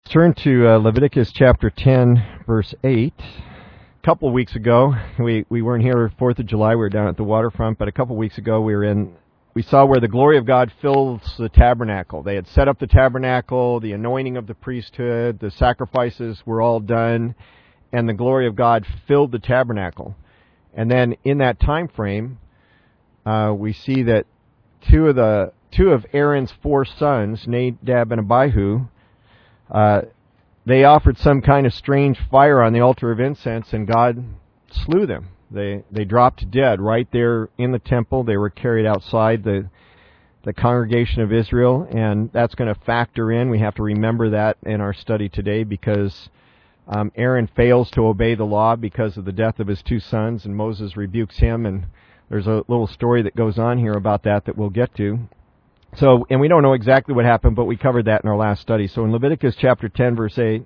Turn to Leviticus chapter 10, verse 8. A couple of weeks ago, we weren't here 4th of July, we were down at the waterfront, but a couple of weeks ago we saw where the glory of God fills the tabernacle. They had set up the tabernacle, the anointing of the priesthood, the sacrifices were all done, and the glory of God filled the tabernacle. And then in that time frame, we see that two of Aaron's 4 sons, Nadab and Abihu, they offered some kind of strange fire on the altar of incense, and God slew them. They dropped dead right there in the temple. They were carried outside the congregation of Israel, and that's going to factor in. We have to remember that in our study today because Aaron fails to obey the law because of the death of his 2 sons, and Moses rebukes him, and there's a little story that goes on here about that we'll get to. So, and we don't know exactly what happened, but we covered that in our last study. So in Leviticus chapter 10, verse 8,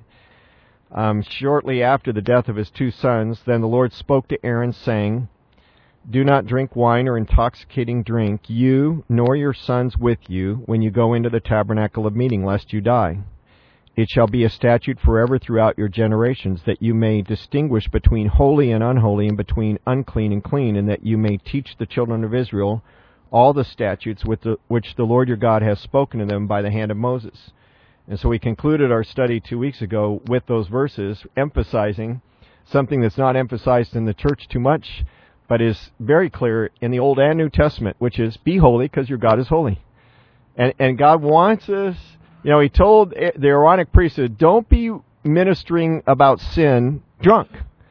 shortly after the death of his 2 sons, then the Lord spoke to Aaron, saying, "Do not drink wine or intoxicating drink, you nor your sons with you, when you go into the tabernacle of meeting, lest you die. It shall be a statute forever throughout your generations, that you may distinguish between holy and unholy, and between unclean and clean, and that you may teach the children of Israel all the statutes which the Lord your God has spoken to them by the hand of Moses." And so we concluded our study 2 weeks ago with those verses, emphasizing something that's not emphasized in the church too much, but is very clear in the Old and New Testament, which is, be holy because your God is holy. And God wants us, He told the Aaronic priesthood, don't be ministering about sin drunk.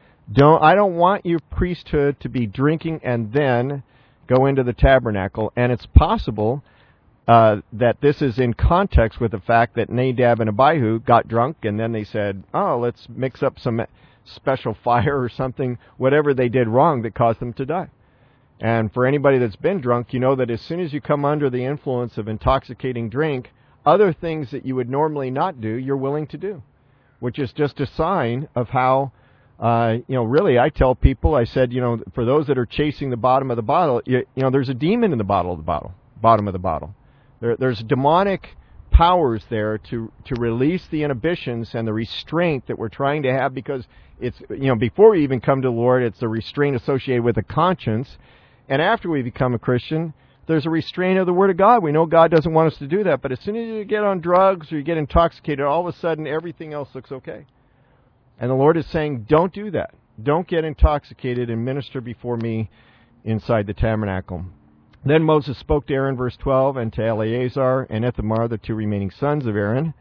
I don't want your priesthood to be drinking and then go into the tabernacle. And it's possible that this is in context with the fact that Nadab and Abihu got drunk and then they said, let's mix up some special fire or something, whatever they did wrong that caused them to die. And for anybody that's been drunk, you know that as soon as you come under the influence of intoxicating drink, other things that you would normally not do, you're willing to do, which is just a sign of how really, I tell people, I said, for those that are chasing the bottom of the bottle, there's a demon in the bottom of the bottle. There's demonic powers there to release the inhibitions and the restraint that we're trying to have, because it's, before we even come to the Lord, it's the restraint associated with a conscience. And after we become a Christian, there's a restraint of the Word of God. We know God doesn't want us to do that, but as soon as you get on drugs or you get intoxicated, all of a sudden everything else looks okay. And the Lord is saying, don't do that. Don't get intoxicated and minister before me inside the tabernacle. Then Moses spoke to Aaron, verse 12, and to Eleazar and Ithamar, the 2 remaining sons of Aaron.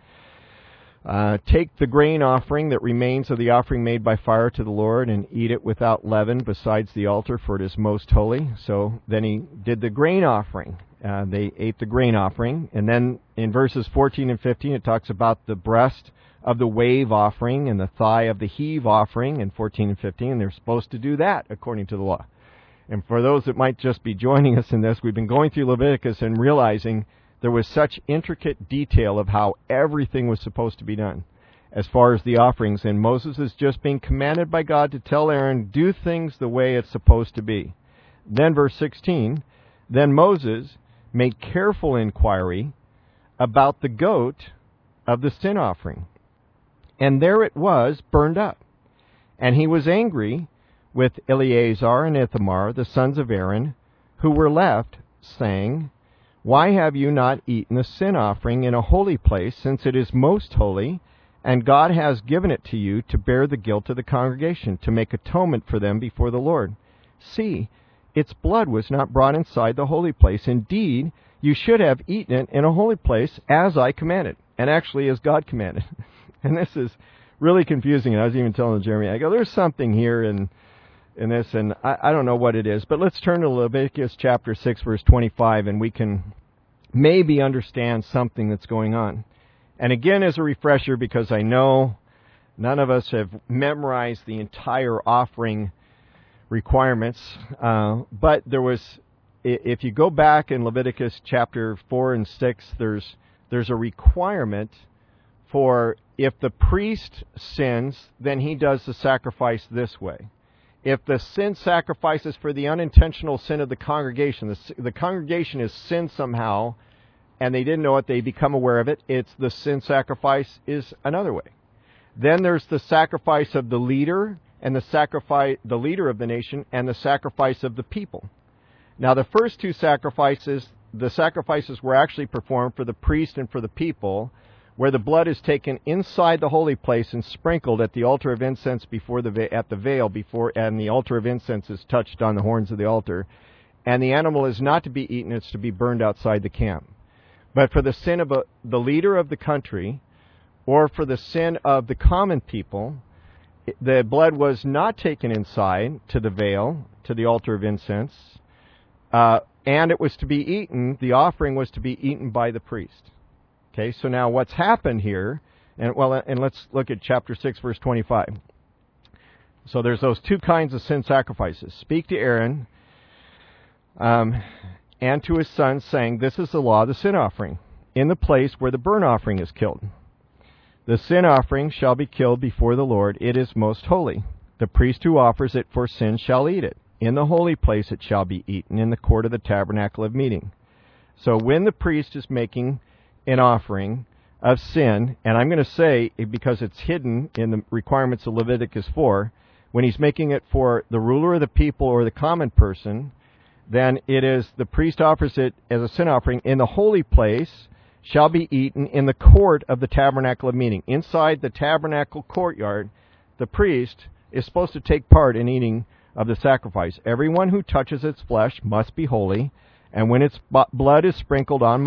Take the grain offering that remains of the offering made by fire to the Lord, and eat it without leaven besides the altar, for it is most holy. So then he did the grain offering. They ate the grain offering. And then in verses 14 and 15, it talks about the breast of the wave offering and the thigh of the heave offering in 14 and 15. They're supposed to do that according to the law. And for those that might just be joining us in this, we've been going through Leviticus and realizing there was such intricate detail of how everything was supposed to be done as far as the offerings. And Moses is just being commanded by God to tell Aaron, do things the way it's supposed to be. Then verse 16, then Moses made careful inquiry about the goat of the sin offering. And there it was, burned up. And he was angry with Eleazar and Ithamar, the sons of Aaron, who were left, saying, why have you not eaten the sin offering in a holy place, since it is most holy, and God has given it to you to bear the guilt of the congregation, to make atonement for them before the Lord? See, its blood was not brought inside the holy place. Indeed, you should have eaten it in a holy place, as I commanded, and actually as God commanded. And this is really confusing. And I was even telling Jeremy, I go, there's something here in this, and I don't know what it is. But let's turn to Leviticus chapter 6, verse 25, and we can maybe understand something that's going on. And again, as a refresher, because I know none of us have memorized the entire offering requirements, but there was, if you go back in Leviticus chapter 4 and 6, there's a requirement for if the priest sins, then he does the sacrifice this way. If the sin sacrifices for the unintentional sin of the congregation has sinned somehow, and they didn't know it, they become aware of it. It's the sin sacrifice is another way. Then there's the sacrifice of the leader and the leader of the nation, and the sacrifice of the people. Now, the first two sacrifices, the sacrifices were actually performed for the priest and for the people, where the blood is taken inside the holy place and sprinkled at the altar of incense at the veil before, and the altar of incense is touched on the horns of the altar. And the animal is not to be eaten; it's to be burned outside the camp. But for the sin of the leader of the country, or for the sin of the common people, the blood was not taken inside to the veil, to the altar of incense, and it was to be eaten, the offering was to be eaten by the priest. Okay, so now what's happened here, and let's look at chapter 6, verse 25. So there's those two kinds of sin sacrifices. Speak to Aaron and to his sons, saying, this is the law of the sin offering, in the place where the burnt offering is killed. The sin offering shall be killed before the Lord. It is most holy. The priest who offers it for sin shall eat it. In the holy place it shall be eaten, in the court of the tabernacle of meeting. So when the priest is making an offering of sin, and I'm going to say, because it's hidden in the requirements of Leviticus 4, when he's making it for the ruler of the people or the common person, then it is the priest offers it as a sin offering in the holy place, shall be eaten in the court of the tabernacle of meeting. Inside the tabernacle courtyard, the priest is supposed to take part in eating of the sacrifice. Everyone who touches its flesh must be holy, and when its blood is sprinkled on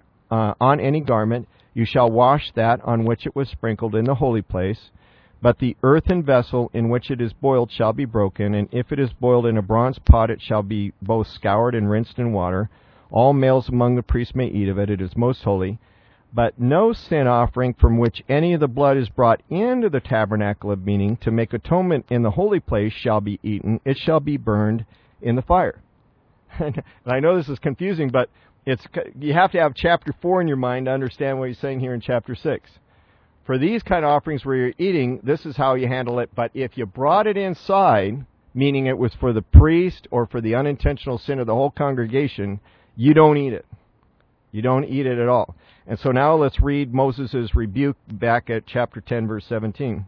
on any garment, you shall wash that on which it was sprinkled in the holy place. But the earthen vessel in which it is boiled shall be broken, and if it is boiled in a bronze pot, it shall be both scoured and rinsed in water. All males among the priests may eat of it. It is most holy. But no sin offering from which any of the blood is brought into the tabernacle of meeting to make atonement in the holy place shall be eaten. It shall be burned in the fire. And I know this is confusing, but you have to have chapter 4 in your mind to understand what he's saying here in chapter 6. For these kind of offerings where you're eating, this is how you handle it. But if you brought it inside, meaning it was for the priest or for the unintentional sin of the whole congregation, you don't eat it. You don't eat it at all. And so now let's read Moses' rebuke back at chapter 10, verse 17.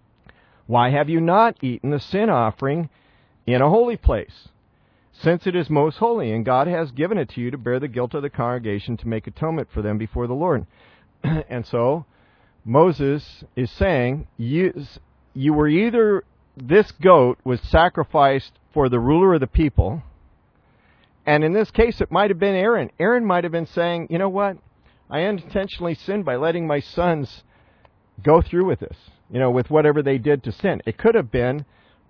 Why have you not eaten the sin offering in a holy place, since it is most holy, and God has given it to you to bear the guilt of the congregation, to make atonement for them before the Lord? And so Moses is saying, you were either, this goat was sacrificed for the ruler of the people, and in this case, it might have been Aaron. Aaron might have been saying, you know what? I unintentionally sinned by letting my sons go through with this, with whatever they did to sin. It could have been,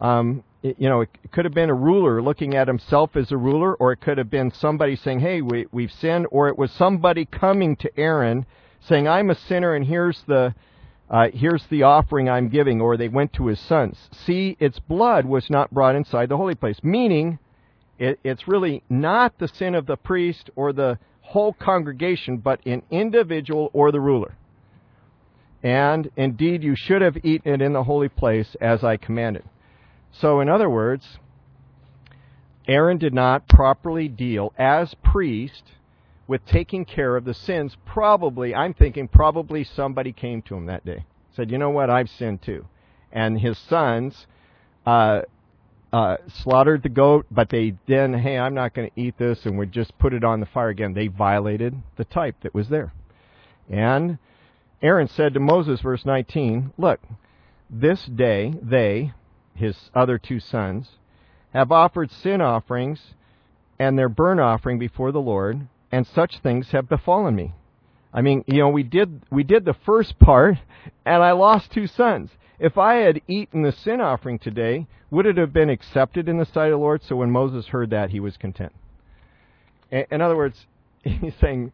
it could have been a ruler looking at himself as a ruler, or it could have been somebody saying, hey, we've sinned, or it was somebody coming to Aaron saying, I'm a sinner, and here's the offering I'm giving, or they went to his sons. See, its blood was not brought inside the holy place, meaning it's really not the sin of the priest or the whole congregation, but an individual or the ruler. And indeed, you should have eaten it in the holy place as I commanded. So in other words, Aaron did not properly deal as priest with taking care of the sins. I'm thinking probably somebody came to him that day, said, you know what, I've sinned too. And his sons slaughtered the goat, but they then, hey, I'm not going to eat this, and would just put it on the fire again. They violated the type that was there. And Aaron said to Moses, verse 19, look, this day they, his other two sons, have offered sin offerings and their burnt offering before the Lord, and such things have befallen me. I mean, we did the first part, and I lost two sons. If I had eaten the sin offering today, would it have been accepted in the sight of the Lord? So when Moses heard that, he was content. In other words, he's saying,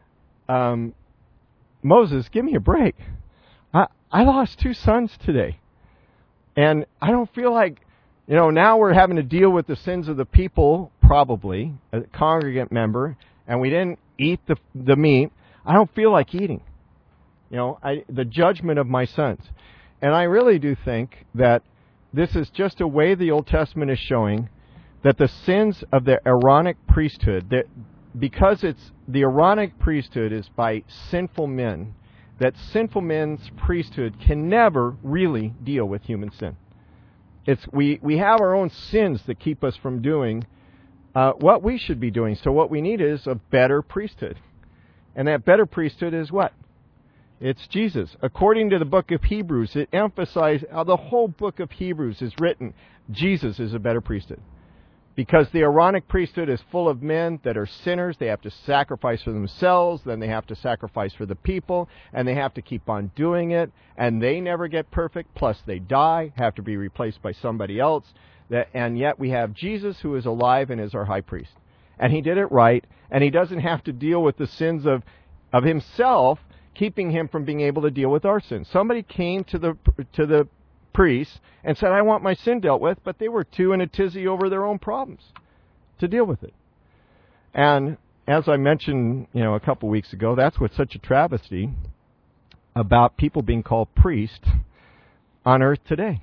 Moses, give me a break. I lost two sons today. And I don't feel like, now we're having to deal with the sins of the people, probably, a congregant member, and we didn't eat the meat. I don't feel like eating. The judgment of my sons. And I really do think that this is just a way the Old Testament is showing that the sins of the Aaronic priesthood, because it's the Aaronic priesthood is by sinful men, that sinful men's priesthood can never really deal with human sin. We have our own sins that keep us from doing what we should be doing. So what we need is a better priesthood. And that better priesthood is what? It's Jesus. According to the book of Hebrews, it emphasizes, the whole book of Hebrews is written, Jesus is a better priesthood. Because the Aaronic priesthood is full of men that are sinners. They have to sacrifice for themselves, then they have to sacrifice for the people, and they have to keep on doing it, and they never get perfect, plus they die, have to be replaced by somebody else. And yet we have Jesus who is alive and is our high priest. And he did it right, and he doesn't have to deal with the sins of himself, keeping him from being able to deal with our sins. Somebody came to the priests and said, I want my sin dealt with, but they were too in a tizzy over their own problems to deal with it. And as I mentioned, a couple weeks ago, that's what's such a travesty about people being called priests on earth today.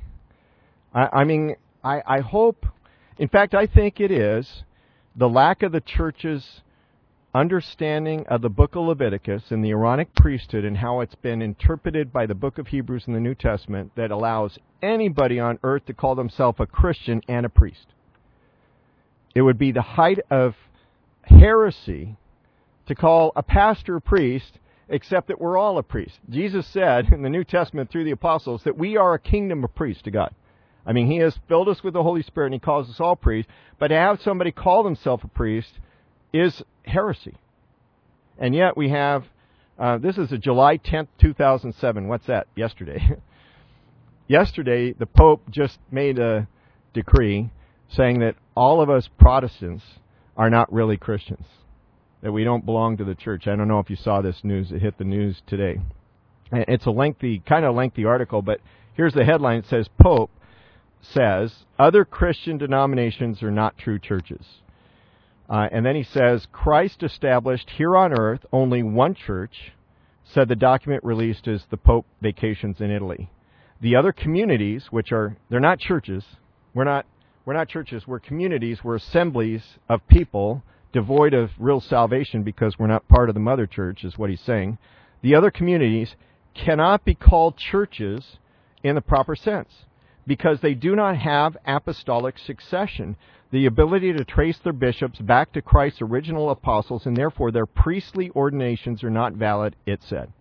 I hope, in fact, I think it is the lack of the church's understanding of the book of Leviticus and the Aaronic priesthood and how it's been interpreted by the book of Hebrews in the New Testament that allows anybody on earth to call themselves a Christian and a priest. It would be the height of heresy to call a pastor a priest, except that we're all a priest. Jesus said in the New Testament through the apostles that we are a kingdom of priests to God. He has filled us with the Holy Spirit and he calls us all priests, but to have somebody call themselves a priest is heresy. And yet we have, this is a July 10th, 2007. What's that? Yesterday. Yesterday, the Pope just made a decree saying that all of us Protestants are not really Christians, that we don't belong to the church. I don't know if you saw this news. It hit the news today. It's a kind of lengthy article, but here's the headline. It says, Pope says, other Christian denominations are not true churches. And then he says, Christ established here on earth only one church, said the document released as the Pope vacations in Italy. The other communities, they're not churches, we're not churches, we're communities, we're assemblies of people devoid of real salvation because we're not part of the mother church, is what he's saying. The other communities cannot be called churches in the proper sense because they do not have apostolic succession, the ability to trace their bishops back to Christ's original apostles, and therefore their priestly ordinations are not valid, it said.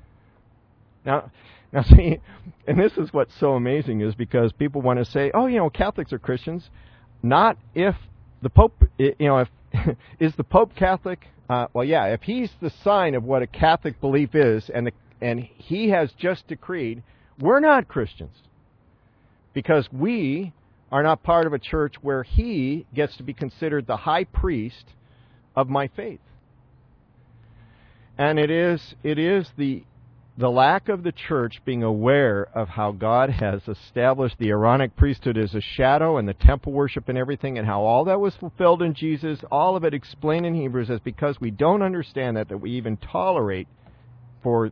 Now see, and this is what's so amazing is because people want to say, Catholics are Christians. Not if the Pope, if is the Pope Catholic? If he's the sign of what a Catholic belief is, and he has just decreed, we're not Christians. Because we are not part of a church where he gets to be considered the high priest of my faith. And it is the lack of the church being aware of how God has established the Aaronic priesthood as a shadow and the temple worship and everything, and how all that was fulfilled in Jesus, all of it explained in Hebrews, is because we don't understand that we even tolerate for,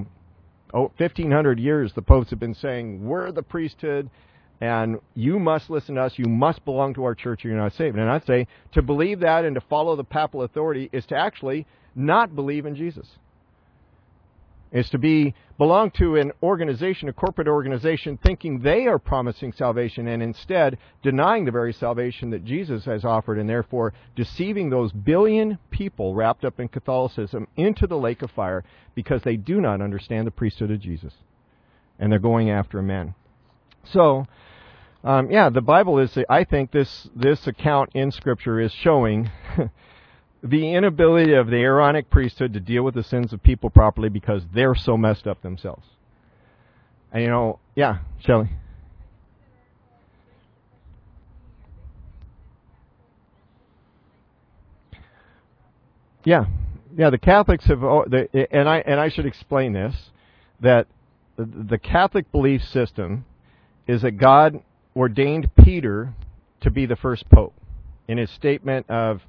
1,500 years the popes have been saying, we're the priesthood, and you must listen to us, you must belong to our church, or you're not saved. And I'd say to believe that and to follow the papal authority is to actually not believe in Jesus. Is to belong to an organization, a corporate organization, thinking they are promising salvation and instead denying the very salvation that Jesus has offered, and therefore deceiving those billion people wrapped up in Catholicism into the lake of fire because they do not understand the priesthood of Jesus. And they're going after a man. So, the Bible is, I think this account in Scripture is showing the inability of the Aaronic priesthood to deal with the sins of people properly because they're so messed up themselves. And Shelley. The Catholics have, and I should explain this, that the Catholic belief system is that God ordained Peter to be the first pope. In his statement of,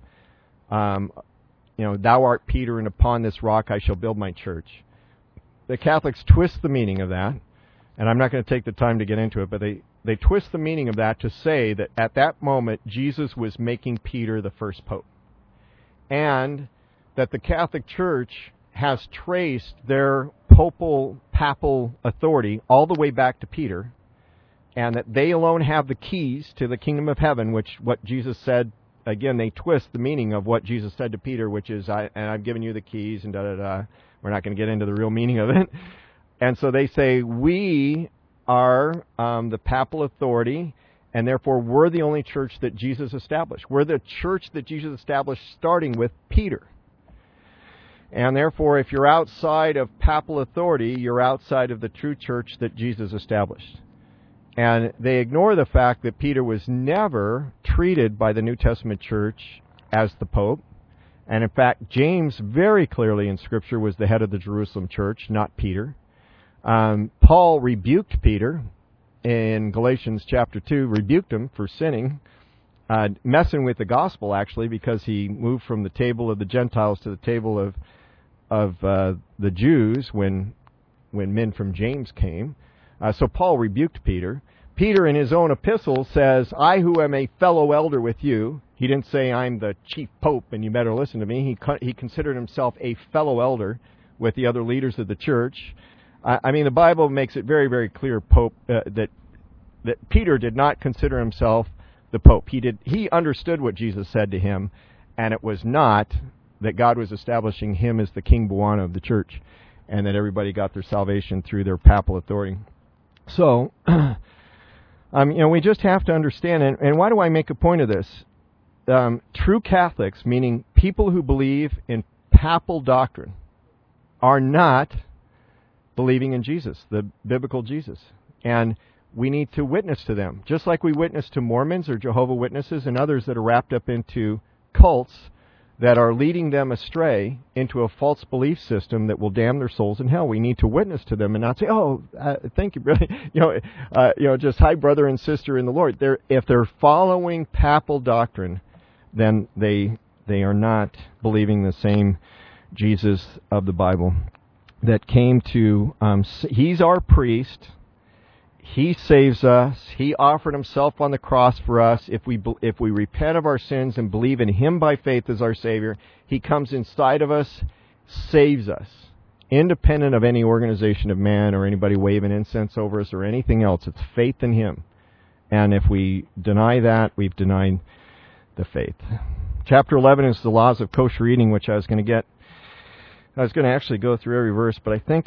thou art Peter, and upon this rock I shall build my church. The Catholics twist the meaning of that, and I'm not going to take the time to get into it, but they twist the meaning of that to say that at that moment Jesus was making Peter the first pope. and that the Catholic Church has traced their papal authority all the way back to Peter, and that they alone have the keys to the kingdom of heaven, which what Jesus said, again, they twist the meaning of what Jesus said to Peter, which is, I've given you the keys, and da-da-da. We're not going to get into the real meaning of it. And so they say, we are the papal authority, and therefore we're the only church that Jesus established. We're the church that Jesus established starting with Peter. And therefore, if you're outside of papal authority, you're outside of the true church that Jesus established. And they ignore the fact that Peter was never treated by the New Testament church as the Pope. And in fact, James very clearly in Scripture was the head of the Jerusalem church, not Peter. Paul rebuked Peter in Galatians chapter 2, rebuked him for sinning, messing with the gospel actually, because he moved from the table of the Gentiles to the table of the Jews when men from James came. So Paul rebuked Peter. Peter in his own epistle says, I who am a fellow elder with you. He didn't say I'm the chief pope and you better listen to me. He considered himself a fellow elder with the other leaders of the church. I mean, the Bible makes it very, very clear that Peter did not consider himself the Pope. He understood what Jesus said to him, and it was not that God was establishing him as the King Bwana of the church, and that everybody got their salvation through their papal authority. So, we just have to understand, and why do I make a point of this? True Catholics, meaning people who believe in papal doctrine, are not believing in Jesus, the biblical Jesus. And we need to witness to them, just like we witness to Mormons or Jehovah's Witnesses and others that are wrapped up into cults that are leading them astray into a false belief system that will damn their souls in hell. We need to witness to them and not say, thank you, brother. Just hi, brother and sister in the Lord. If they're following papal doctrine, then they are not believing the same Jesus of the Bible that came to, he's our priest. He saves us. He offered himself on the cross for us. If we repent of our sins and believe in him by faith as our Savior, he comes inside of us, saves us, independent of any organization of man or anybody waving incense over us or anything else. It's faith in him. And if we deny that, we've denied the faith. Chapter 11 is the laws of kosher eating, which I was going to actually go through every verse, but I think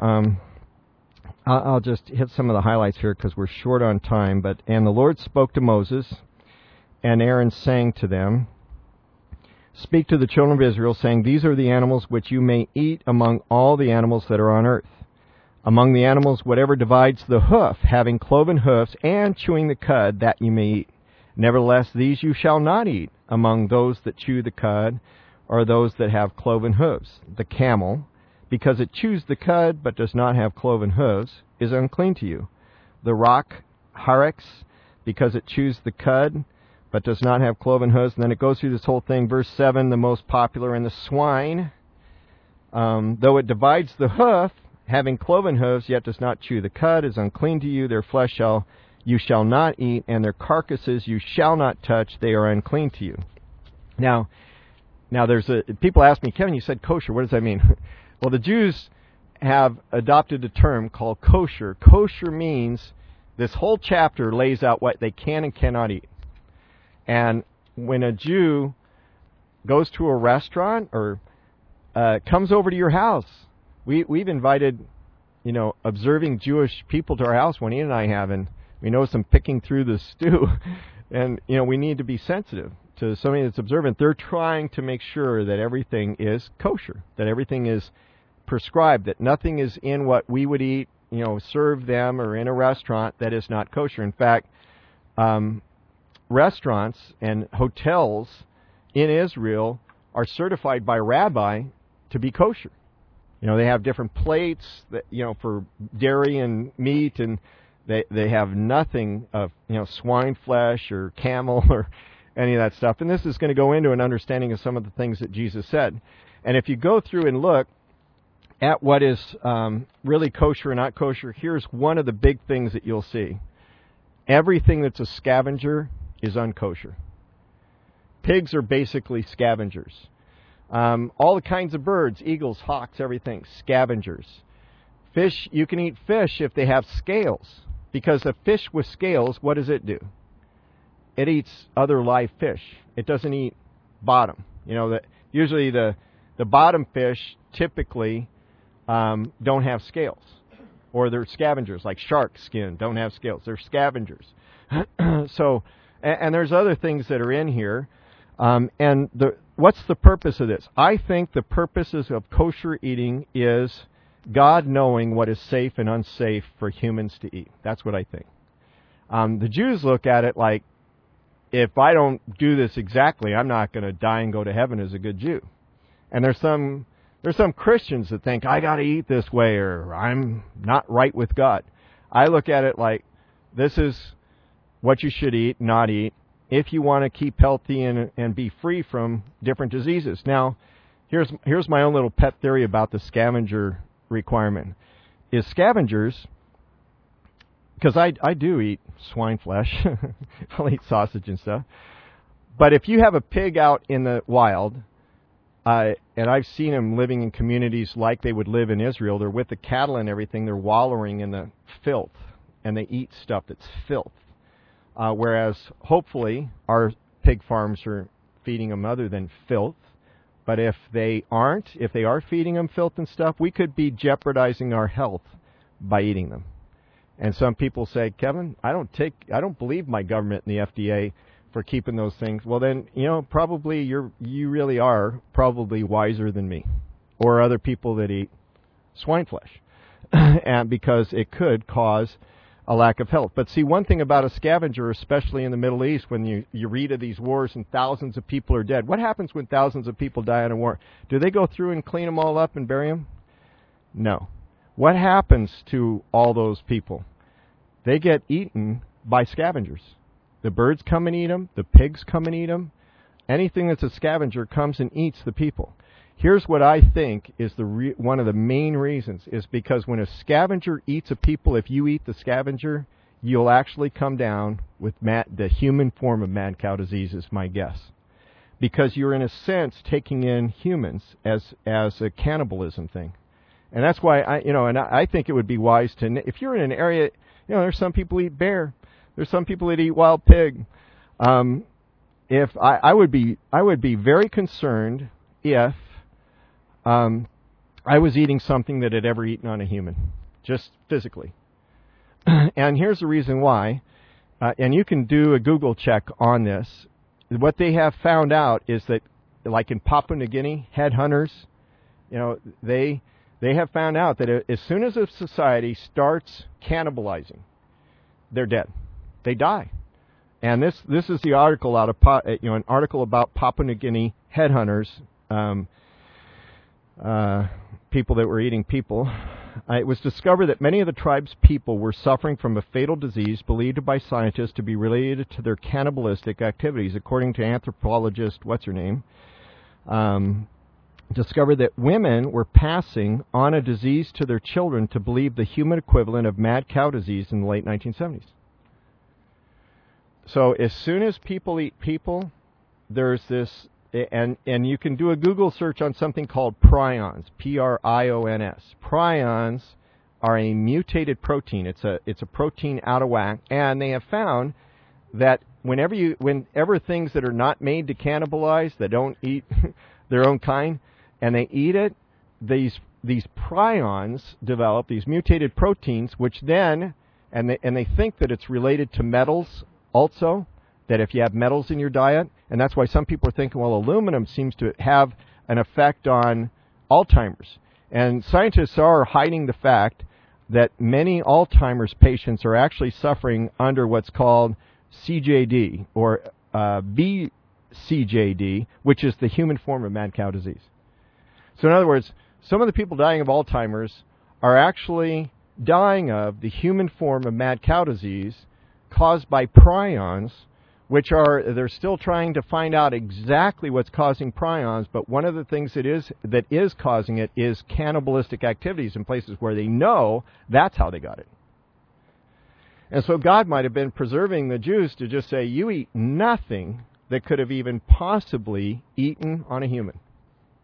I'll just hit some of the highlights here because we're short on time. And the Lord spoke to Moses, and Aaron sang to them, Speak to the children of Israel, saying, These are the animals which you may eat among all the animals that are on earth. Among the animals, whatever divides the hoof, having cloven hoofs, and chewing the cud, that you may eat. Nevertheless, these you shall not eat among those that chew the cud, or those that have cloven hooves. The camel, because it chews the cud, but does not have cloven hooves, is unclean to you. The rock, hyrax, because it chews the cud, but does not have cloven hooves. And then it goes through this whole thing. Verse 7, the most popular, and the swine, though it divides the hoof, having cloven hooves, yet does not chew the cud, is unclean to you. Their flesh you shall not eat, and their carcasses you shall not touch. They are unclean to you. Now people ask me, Kevin, you said kosher. What does that mean? Well, the Jews have adopted a term called kosher. Kosher means this whole chapter lays out what they can and cannot eat. And when a Jew goes to a restaurant or comes over to your house, we've invited, observing Jewish people to our house. When Ian and I have, and we notice them picking through the stew, and we need to be sensitive to somebody that's observant. They're trying to make sure that everything is kosher, that everything is prescribed, that nothing is in what we would eat, serve them or in a restaurant that is not kosher. In fact, restaurants and hotels in Israel are certified by rabbi to be kosher. They have different plates that, for dairy and meat, and they have nothing of, swine flesh or camel or any of that stuff. And this is going to go into an understanding of some of the things that Jesus said. And if you go through and look at what is really kosher or not kosher, here's one of the big things that you'll see. Everything that's a scavenger is unkosher. Pigs are basically scavengers. All the kinds of birds, eagles, hawks, everything, scavengers. Fish, you can eat fish if they have scales. Because a fish with scales, what does it do? It eats other live fish. It doesn't eat bottom. Usually the bottom fish typically don't have scales. Or they're scavengers, like shark skin don't have scales. They're scavengers. So, and there's other things that are in here. What's the purpose of this? I think the purposes of kosher eating is God knowing what is safe and unsafe for humans to eat. That's what I think. The Jews look at it like, if I don't do this exactly, I'm not going to die and go to heaven as a good Jew. And there's some Christians that think, I got to eat this way or I'm not right with God. I look at it like, this is what you should eat, not eat, if you want to keep healthy and be free from different diseases. Now, here's my own little pet theory about the scavenger requirement. Is scavengers, because I do eat swine flesh, I'll eat sausage and stuff, but if you have a pig out in the wild, and I've seen them living in communities like they would live in Israel, they're with the cattle and everything, they're wallowing in the filth, and they eat stuff that's filth. Whereas, hopefully, our pig farms are feeding them other than filth. But if they aren't, if they are feeding them filth and stuff, we could be jeopardizing our health by eating them. And some people say, Kevin, I don't believe my government and the FDA for keeping those things. Well, then, probably you really are probably wiser than me or other people that eat swine flesh, and because it could cause a lack of health. But see, one thing about a scavenger, especially in the Middle East, when you read of these wars and thousands of people are dead, what happens when thousands of people die in a war? Do they go through and clean them all up and bury them? No. What happens to all those people? They get eaten by scavengers. The birds come and eat them. The pigs come and eat them. Anything that's a scavenger comes and eats the people. Here's what I think is one of the main reasons, is because when a scavenger eats a people, if you eat the scavenger, you'll actually come down with the human form of mad cow disease, is my guess. Because you're, in a sense, taking in humans as a cannibalism thing. And that's why I think it would be wise to, if you're in an area, there's some people eat bear, there's some people that eat wild pig. If I would be very concerned if I was eating something that had ever eaten on a human, just physically. And here's the reason why. And you can do a Google check on this. What they have found out is that, like in Papua New Guinea, headhunters, they have found out that as soon as a society starts cannibalizing, they're dead. They die. And this is the article out of an article about Papua New Guinea headhunters, people that were eating people. It was discovered that many of the tribe's people were suffering from a fatal disease believed by scientists to be related to their cannibalistic activities, according to anthropologist discovered that women were passing on a disease to their children to believe the human equivalent of mad cow disease in the late 1970s. So as soon as people eat people, there's this, and you can do a Google search on something called prions, Prions. Prions are a mutated protein. It's a protein out of whack, and they have found that whenever things that are not made to cannibalize, that don't eat their own kind, and they eat it, these prions develop, these mutated proteins, which then, and they think that it's related to metals also, that if you have metals in your diet, and that's why some people are thinking, well, aluminum seems to have an effect on Alzheimer's. And scientists are hiding the fact that many Alzheimer's patients are actually suffering under what's called CJD, or VCJD, which is the human form of mad cow disease. So in other words, some of the people dying of Alzheimer's are actually dying of the human form of mad cow disease caused by prions, which they're still trying to find out exactly what's causing prions, but one of the things that is causing it is cannibalistic activities in places where they know that's how they got it. And so God might have been preserving the Jews to just say, you eat nothing that could have even possibly eaten on a human.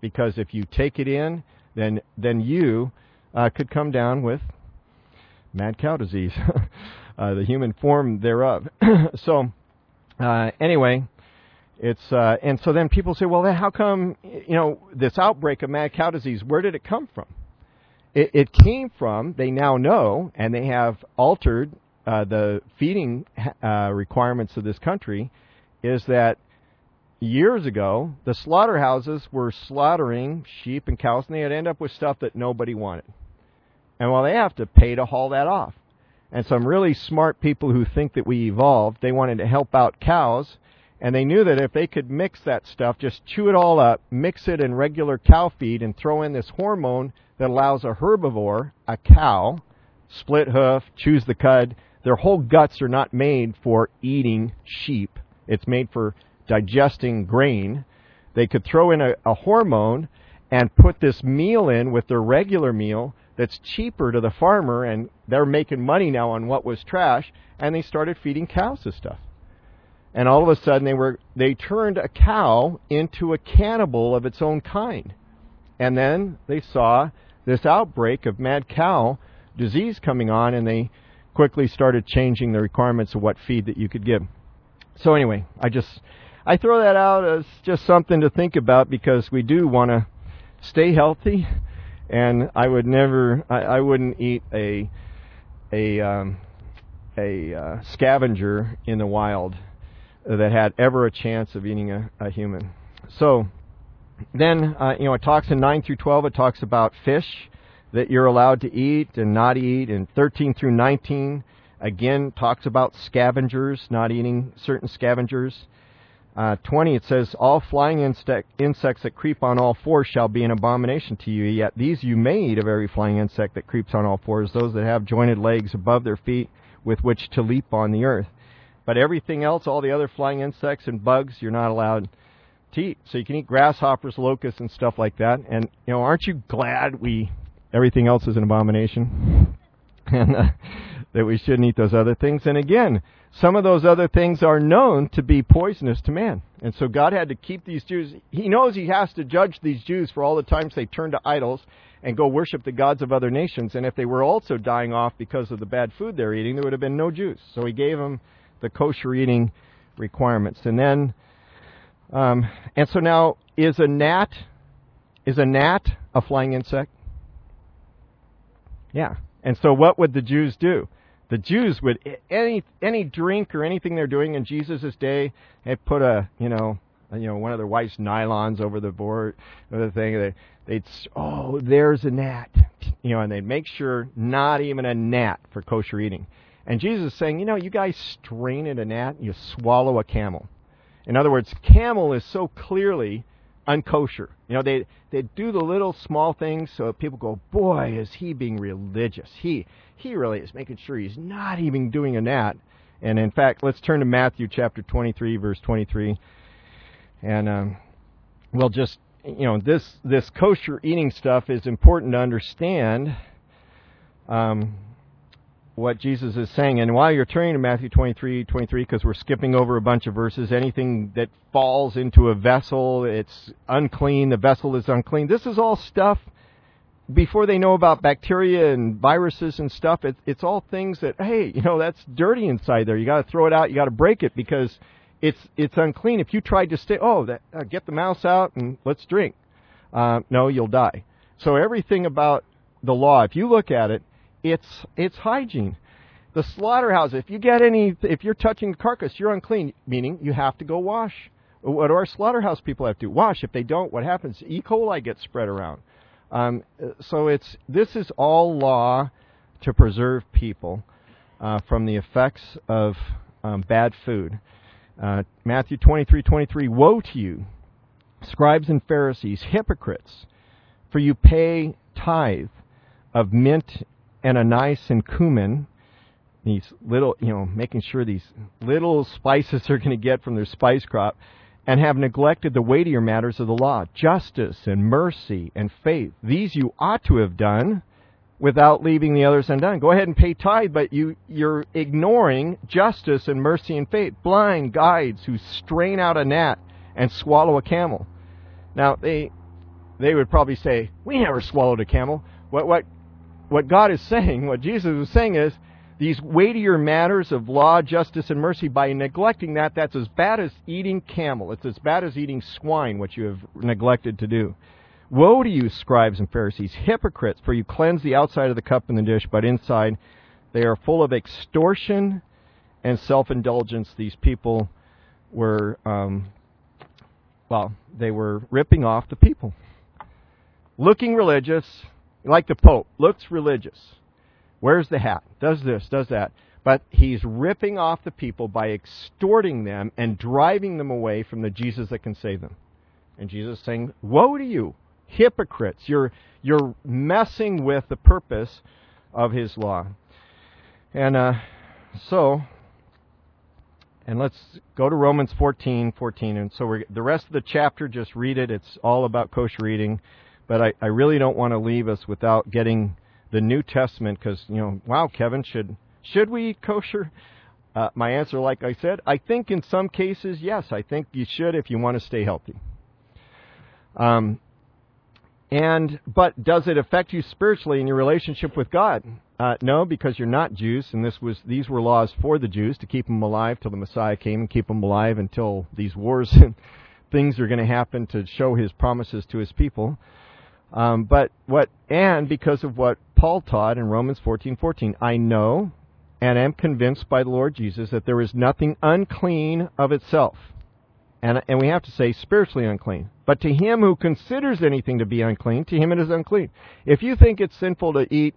because if you take it in, then you could come down with mad cow disease, the human form thereof. So anyway, it's and so then people say, well, then how come this outbreak of mad cow disease? Where did it come from? It came from, they now know, and they have altered the feeding requirements of this country, is that years ago the slaughterhouses were slaughtering sheep and cows, and they'd end up with stuff that nobody wanted. And well, they have to pay to haul that off. And some really smart people who think that we evolved, they wanted to help out cows, and they knew that if they could mix that stuff, just chew it all up, mix it in regular cow feed, and throw in this hormone that allows a herbivore, a cow, split hoof, chews the cud, their whole guts are not made for eating sheep. It's made for digesting grain. They could throw in a hormone and put this meal in with their regular meal that's cheaper to the farmer, and they're making money now on what was trash, and they started feeding cows this stuff. And all of a sudden they turned a cow into a cannibal of its own kind. And then they saw this outbreak of mad cow disease coming on, and they quickly started changing the requirements of what feed that you could give. So anyway, I throw that out as just something to think about, because we do want to stay healthy, and I wouldn't eat a scavenger in the wild that had ever a chance of eating a human. So then, it talks in 9 through 12, it talks about fish that you're allowed to eat and not eat. And 13 through 19, again, talks about scavengers, not eating certain scavengers. 20, it says, all flying insects that creep on all fours shall be an abomination to you, yet these you may eat of every flying insect that creeps on all fours, those that have jointed legs above their feet with which to leap on the earth. But everything else, all the other flying insects and bugs, you're not allowed to eat. So you can eat grasshoppers, locusts, and stuff like that. And, aren't you glad everything else is an abomination? And that we shouldn't eat those other things. And again, some of those other things are known to be poisonous to man. And so God had to keep these Jews. He knows he has to judge these Jews for all the times they turn to idols and go worship the gods of other nations. And if they were also dying off because of the bad food they're eating, there would have been no Jews. So he gave them the kosher eating requirements. And then, and so now, is a gnat a flying insect? Yeah. And so what would the Jews do? The Jews would, any drink or anything they're doing in Jesus' day, they put one of their wife's nylons over the board, or the thing. There's a gnat, and they'd make sure not even a gnat for kosher eating. And Jesus is saying, you guys strain at a gnat, you swallow a camel. In other words, camel is so clearly unkosher. They do the little small things so people go, boy, is he being religious. He really is making sure he's not even doing a gnat. And in fact, let's turn to Matthew chapter 23, verse 23. And we'll just, this kosher eating stuff is important to understand what Jesus is saying. And while you're turning to Matthew 23, because we're skipping over a bunch of verses, anything that falls into a vessel, it's unclean, the vessel is unclean. This is all stuff, before they know about bacteria and viruses and stuff, it's all things that, hey, that's dirty inside there. You got to throw it out, you got to break it, because it's unclean. If you tried to get the mouse out and let's drink, no, you'll die. So everything about the law, if you look at it, it's hygiene. The slaughterhouse, if you're touching the carcass, you're unclean, meaning you have to go wash. What do our slaughterhouse people have to do? Wash. If they don't, what happens? E. coli gets spread around. So this is all law to preserve people from the effects of bad food. Matthew 23:23, woe to you, scribes and Pharisees, hypocrites, for you pay tithe of mint and anise and cumin, these little, making sure these little spices they're going to get from their spice crop, and have neglected the weightier matters of the law, justice and mercy and faith. These you ought to have done without leaving the others undone. Go ahead and pay tithe, but you're ignoring justice and mercy and faith. Blind guides who strain out a gnat and swallow a camel. Now, they would probably say, we never swallowed a camel. What God is saying, what Jesus was saying is, these weightier matters of law, justice, and mercy, by neglecting that, that's as bad as eating camel. It's as bad as eating swine, what you have neglected to do. Woe to you, scribes and Pharisees, hypocrites, for you cleanse the outside of the cup and the dish, but inside they are full of extortion and self-indulgence. These people were, they were ripping off the people. Looking religious, like the Pope, looks religious. Wears the hat, does this, does that. But he's ripping off the people by extorting them and driving them away from the Jesus that can save them. And Jesus is saying, woe to you, hypocrites. You're messing with the purpose of his law. And and let's go to Romans 14:14. And so the rest of the chapter, just read it. It's all about kosher eating. But I really don't want to leave us without getting the New Testament, because, wow, Kevin, should we eat kosher? My answer, like I said, I think in some cases, yes. I think you should if you want to stay healthy. But does it affect you spiritually in your relationship with God? No, because you're not Jews, and these were laws for the Jews to keep them alive till the Messiah came, and keep them alive until these wars and things are going to happen to show his promises to his people. And because of what Paul taught in Romans 14:14, I know and am convinced by the Lord Jesus that there is nothing unclean of itself. And we have to say spiritually unclean. But to him who considers anything to be unclean, to him it is unclean. If you think it's sinful to eat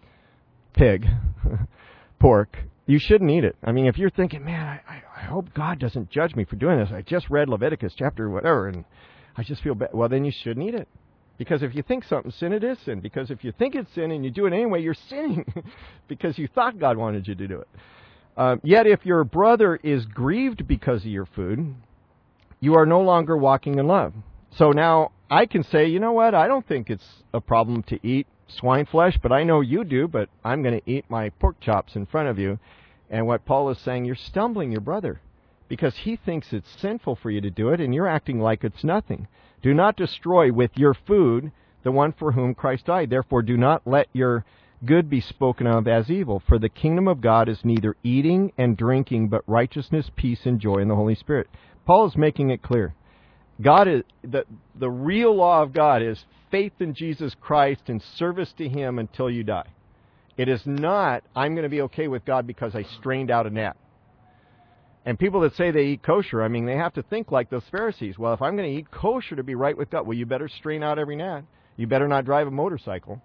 pork, you shouldn't eat it. I mean, if you're thinking, man, I hope God doesn't judge me for doing this. I just read Leviticus chapter whatever, and I just feel bad. Well, then you shouldn't eat it. Because if you think something's sin, it is sin. Because if you think it's sin and you do it anyway, you're sinning because you thought God wanted you to do it. Yet if your brother is grieved because of your food, you are no longer walking in love. So now I can say, you know what, I don't think it's a problem to eat swine flesh, but I know you do, but I'm going to eat my pork chops in front of you. And what Paul is saying, you're stumbling your brother because he thinks it's sinful for you to do it, and you're acting like it's nothing. Do not destroy with your food the one for whom Christ died. Therefore, do not let your good be spoken of as evil. For the kingdom of God is neither eating and drinking, but righteousness, peace, and joy in the Holy Spirit. Paul is making it clear. God is the real law of God is faith in Jesus Christ and service to him until you die. It is not, I'm going to be okay with God because I strained out a gnat. And people that say they eat kosher, I mean, they have to think like those Pharisees. Well, if I'm going to eat kosher to be right with God, well, you better strain out every gnat. You better not drive a motorcycle.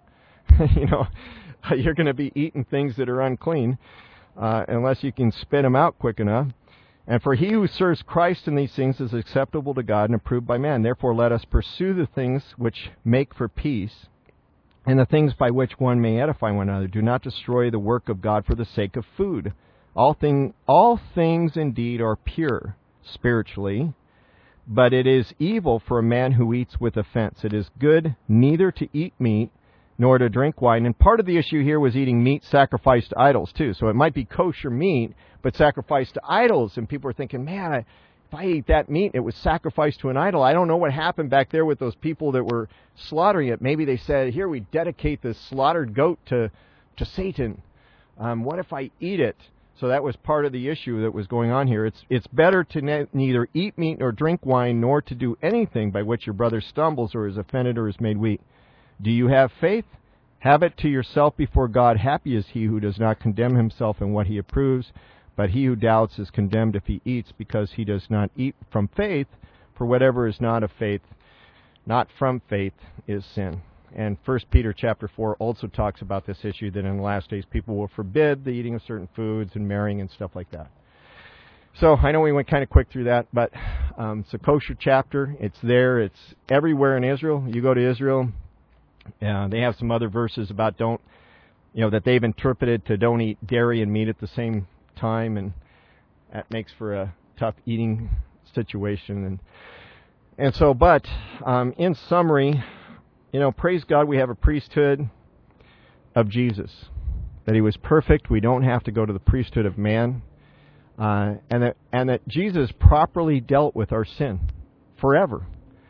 You're going to be eating things that are unclean unless you can spit them out quick enough. And for he who serves Christ in these things is acceptable to God and approved by man. Therefore, let us pursue the things which make for peace and the things by which one may edify one another. Do not destroy the work of God for the sake of food. All things indeed are pure spiritually, but it is evil for a man who eats with offense. It is good neither to eat meat nor to drink wine. And part of the issue here was eating meat sacrificed to idols too. So it might be kosher meat, but sacrificed to idols. And people are thinking, man, if I ate that meat, it was sacrificed to an idol. I don't know what happened back there with those people that were slaughtering it. Maybe they said, here, we dedicate this slaughtered goat to Satan. What if I eat it? So that was part of the issue that was going on here. It's better to neither eat meat nor drink wine, nor to do anything by which your brother stumbles or is offended or is made weak. Do you have faith? Have it to yourself before God. Happy is he who does not condemn himself in what he approves, but he who doubts is condemned if he eats, because he does not eat from faith. For whatever is not of faith, not from faith, is sin. And 1 Peter chapter 4 also talks about this issue, that in the last days people will forbid the eating of certain foods and marrying and stuff like that. So I know we went kind of quick through that, but it's a kosher chapter. It's there. It's everywhere in Israel. You go to Israel, they have some other verses about that they've interpreted to don't eat dairy and meat at the same time, and that makes for a tough eating situation. And so, but in summary, praise God, we have a priesthood of Jesus, that he was perfect. We don't have to go to the priesthood of man, and that Jesus properly dealt with our sin forever.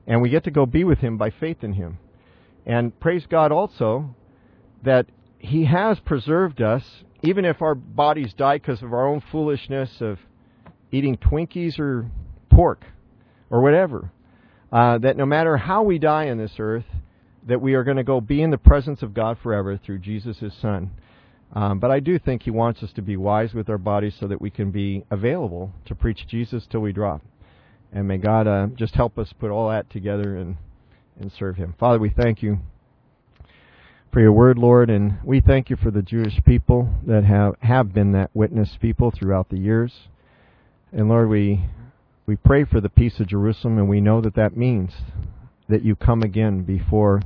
And we get to go be with Him by faith in Him. And praise God also that He has preserved us, even if our bodies die because of our own foolishness of eating Twinkies or pork or whatever, that no matter how we die on this earth, that we are going to go be in the presence of God forever through Jesus, His Son. But I do think He wants us to be wise with our bodies so that we can be available to preach Jesus till we drop. And may God just help us put all that together and serve Him. Father, we thank You for Your word, Lord, and we thank You for the Jewish people that have been that witness people throughout the years. And Lord, we pray for the peace of Jerusalem, and we know that means that You come again before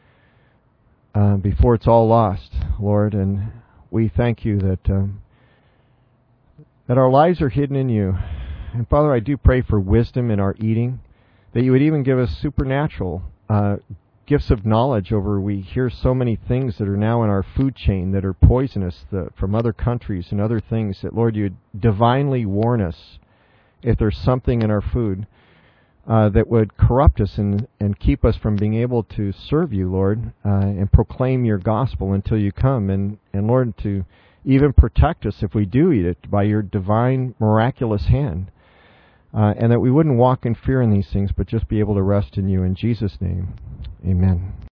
it's all lost, Lord. And we thank You that our lives are hidden in You. And Father, I do pray for wisdom in our eating, that You would even give us supernatural gifts of knowledge over. We hear so many things that are now in our food chain that are poisonous from other countries and other things, that, Lord, You would divinely warn us if there's something in our food that would corrupt us and keep us from being able to serve You, Lord, and proclaim Your gospel until You come. And Lord, to even protect us if we do eat it by Your divine, miraculous hand. And that we wouldn't walk in fear in these things, but just be able to rest in You. In Jesus' name, amen.